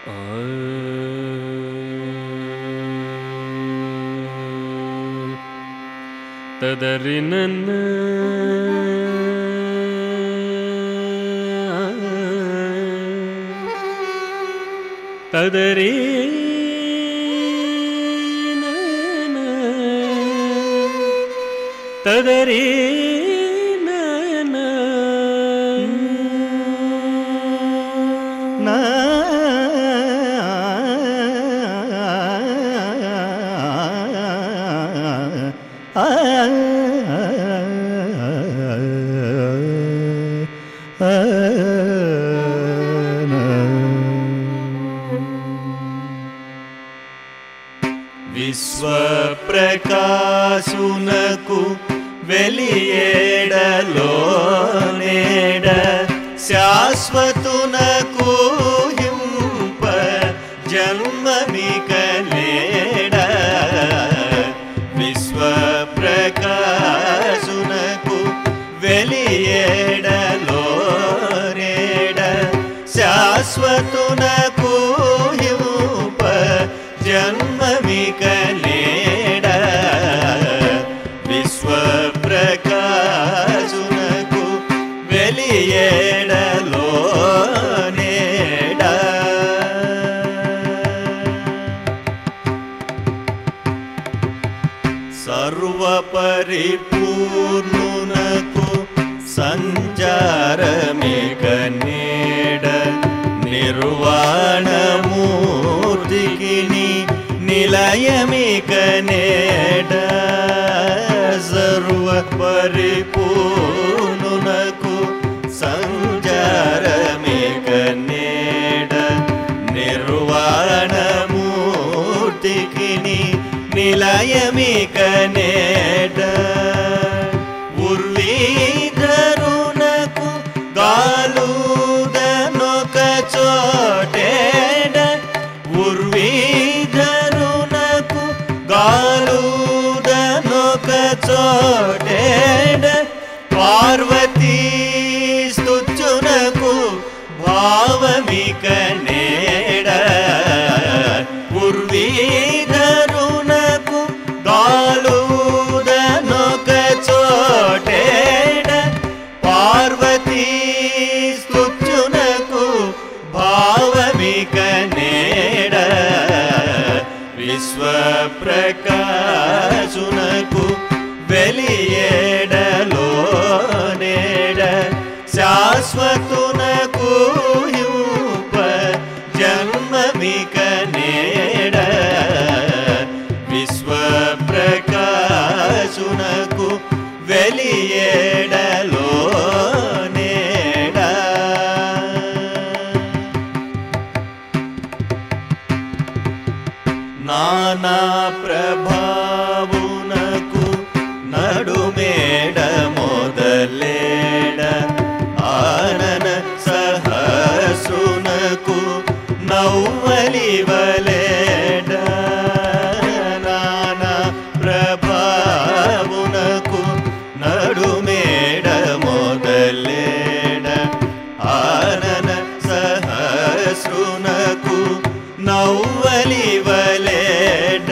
తదరినన్న తదరి తదరి విశ్వప్రకాశునకు వెలియేడలో నేడ శాశ్వతునకు హింప జన్మమిక నేడ విశ్వప్రకాశునకు వెలియేడలో నేడ శాశ్వతునకు హింప జన్మమిక నేడ విశ్వప్రకాశునకు వెలియేడలో నేడ సర్వపరిపూర్ణునకు సంచారమిక నేడ నిర్వాణమూర్తికి నిలయమిక నేడ సర్వపరిపూర్ణునకు సంచారమిక నేడ నిర్వాణమూర్తికి నిలయమిక నేడ ఉర్వీధరునకు గాలుదనొక చోటేడ ఉర్వీధరునకు గాలుదనొక చోటేడ పార్వతీ స్తుత్యునకు భావమిక నేడ ఉర్వీధరునకు గాలుదనొక చోటేడ పార్వతీ స్తుత్యునకు భావమిక నేడ విశ్వప్రకాశునకు వెలియేడలో నేడ శాశ్వతునకు హింప జన్మమిక నేడ విశ్వప్రకాశునకు వెలియేడలో నేడ నానా ప్రభావునకు నడుమేడ మొదలేడ ఆనన సహస్రునకు నవ్వలివలేడ నానా ప్రభావునకు నడుమేడ మొదలేడ ఆనన సహస్రునకు నవ్వలివలేడ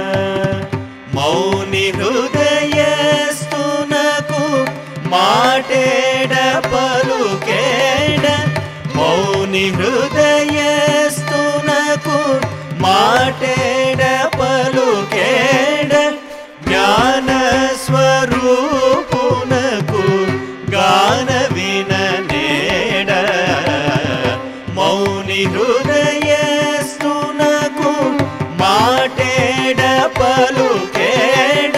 మౌని హృదయస్తునకు మాటేడ పలుకేడ మౌని హృదయస్తునకు మాటేడ పలుకేడ జ్ఞానస్వరూపునకు గాన విననేడ మౌని హృదయస్తునకు మాటేడ పలుకేడ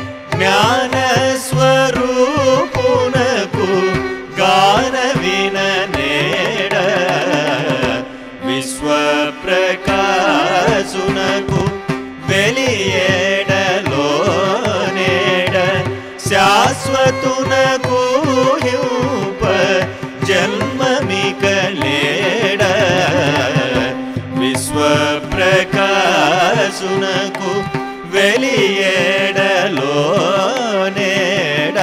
జ్ఞానస్వరూపునకు గాన విననేడ విశ్వప్రకాశునకు వెలియేడలో నేడ శాశ్వతునకు హింప జన్మమిక నేడ విశ్వప్రకాశునకు వెలియేడలో నేడ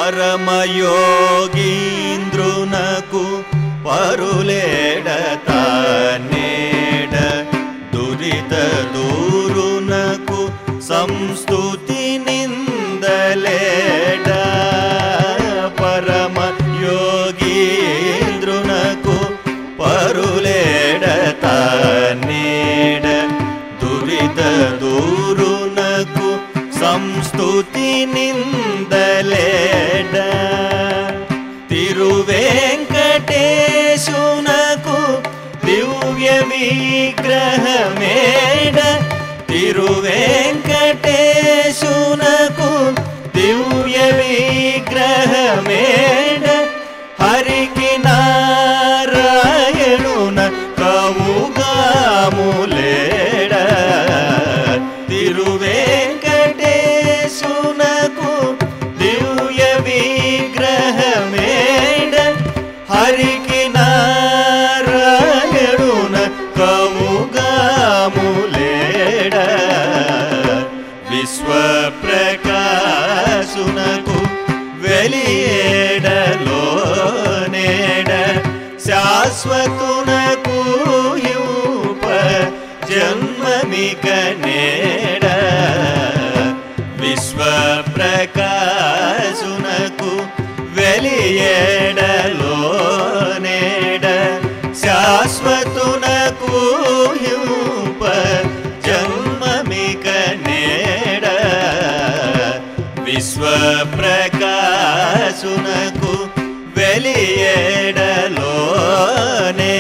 పరమయోగీంద్రునకు పరులేడత నేడ దురిత దూరునకు సంస్తుతి నిందలేడ పరమయోగీంద్రునకు పరులేడత నేడ దురిత దూరునకు సంస్తుతి నిందలేడ తిరువేంకటేశునకు దివ్య విగ్రహమేడ తిరువేంకటేశునకు దివ్య విగ్రహమేడ హరికి నారాయణున కవుగాములేడ తిరువేంకటేశునకు దివ్య విగ్రహమేడ హరికి నారాయణున కవుగాములేడ విశ్వప్రకాశునకు వెలియేడలోనేడ శాశ్వతునకు యూప జన్మమిక నేడ విశ్వప్రకాశునకు వెలియేడలోనేడ శాశ్వతునకు యూప జన్మమిక నేడ విశ్వప్రకాశునకు వెలియేడలోనే